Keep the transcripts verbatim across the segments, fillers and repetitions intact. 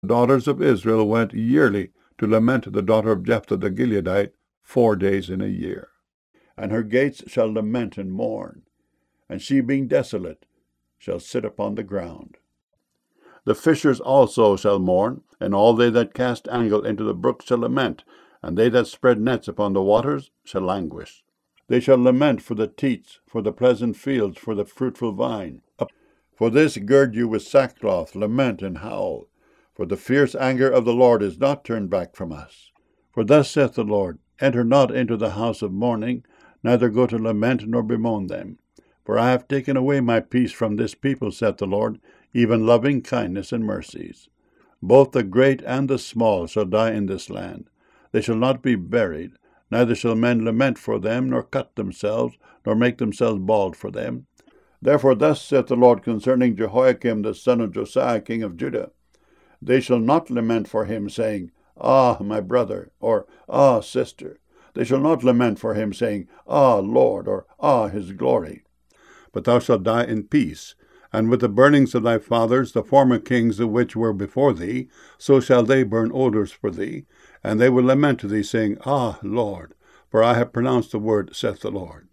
The daughters of Israel went yearly to lament the daughter of Jephthah the Gileadite four days in a year. And her gates shall lament and mourn, and she being desolate shall sit upon the ground. The fishers also shall mourn, and all they that cast angle into the brook shall lament, and they that spread nets upon the waters shall languish. They shall lament for the teats, for the pleasant fields, for the fruitful vine. For this gird you with sackcloth, lament and howl, for the fierce anger of the Lord is not turned back from us. For thus saith the Lord, enter not into the house of mourning, neither go to lament nor bemoan them. For I have taken away my peace from this people, saith the Lord, even loving kindness and mercies. Both the great and the small shall die in this land. They shall not be buried, neither shall men lament for them, nor cut themselves, nor make themselves bald for them. Therefore thus saith the Lord concerning Jehoiakim the son of Josiah king of Judah, they shall not lament for him, saying, Ah, my brother, or Ah, sister. They shall not lament for him, saying, Ah, Lord, or Ah, his glory. But thou shalt die in peace, and with the burnings of thy fathers, the former kings of which were before thee, so shall they burn odors for thee, and they will lament to thee, saying, Ah, Lord, for I have pronounced the word, saith the Lord.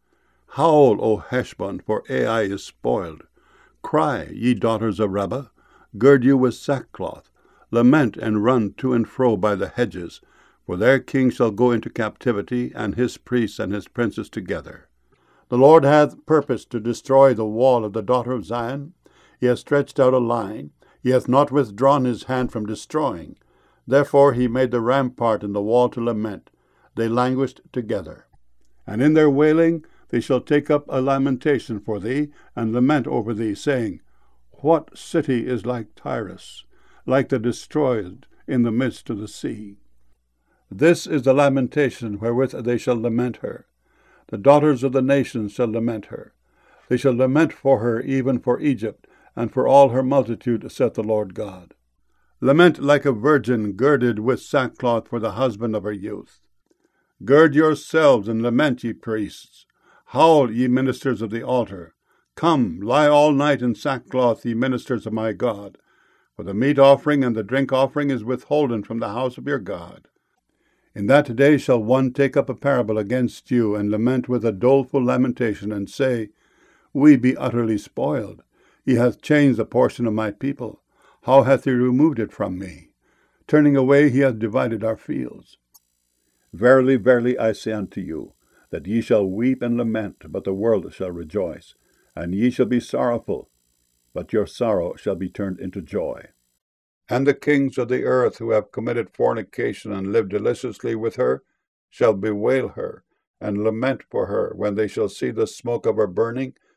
Howl, O Heshbon, for Ai is spoiled. Cry, ye daughters of Rabbah, gird you with sackcloth, lament and run to and fro by the hedges, for their king shall go into captivity, and his priests and his princes together. The Lord hath purposed to destroy the wall of the daughter of Zion. He hath stretched out a line. He hath not withdrawn his hand from destroying. Therefore he made the rampart and the wall to lament. They languished together. And in their wailing they shall take up a lamentation for thee, and lament over thee, saying, What city is like Tyrus, like the destroyed in the midst of the sea? This is the lamentation wherewith they shall lament her. The daughters of the nations shall lament her. They shall lament for her, even for Egypt, and for all her multitude, saith the Lord God. Lament like a virgin girded with sackcloth for the husband of her youth. Gird yourselves and lament, ye priests. Howl, ye ministers of the altar. Come, lie all night in sackcloth, ye ministers of my God. For the meat offering and the drink offering is withholden from the house of your God. In that day shall one take up a parable against you, and lament with a doleful lamentation, and say, We be utterly spoiled. He hath changed the portion of my people. How hath he removed it from me? Turning away he hath divided our fields. Verily, verily, I say unto you, that ye shall weep and lament, but the world shall rejoice. And ye shall be sorrowful, but your sorrow shall be turned into joy. And the kings of the earth who have committed fornication and lived deliciously with her shall bewail her, and lament for her, when they shall see the smoke of her burning,